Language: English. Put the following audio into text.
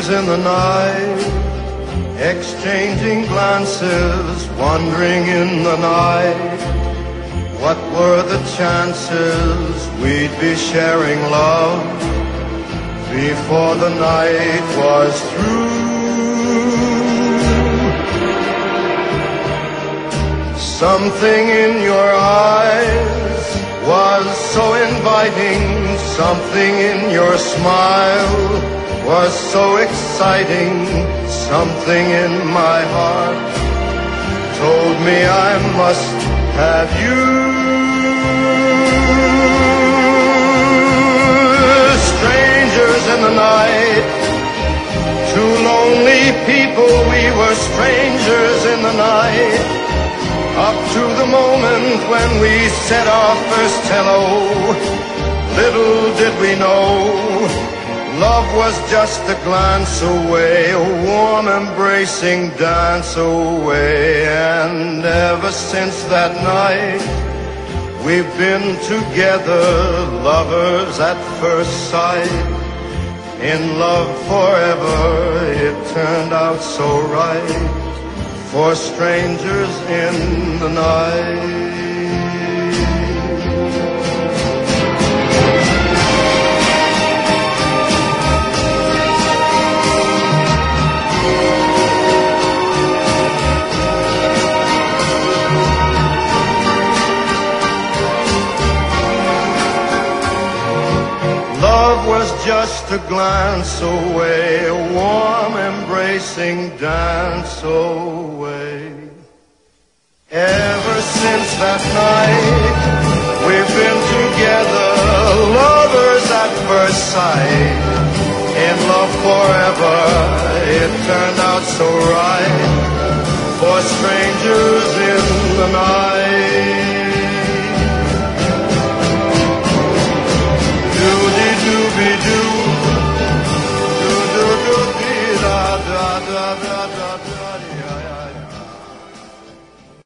Strangers in the night, exchanging glances, wandering in the night. What were the chances we'd be sharing love before the night was through? Something in your eyes was so inviting, something in your smile was so exciting, something in my heart told me I must have you. Strangers in the night, two lonely people, we were strangers in the night, up to the moment when we said our first hello. Little did we know, love was just a glance away, a warm embracing dance away. And ever since that night, we've been together, lovers at first sight, in love forever. It turned out so right for strangers in the night. Love was just a glance away, a warm embracing dance away. Ever since that night, we've been together, lovers at first sight, in love forever. It turned out so right for strangers in the night. Do-de-do-be-do, do-do-do-be-da-da-da-da-da.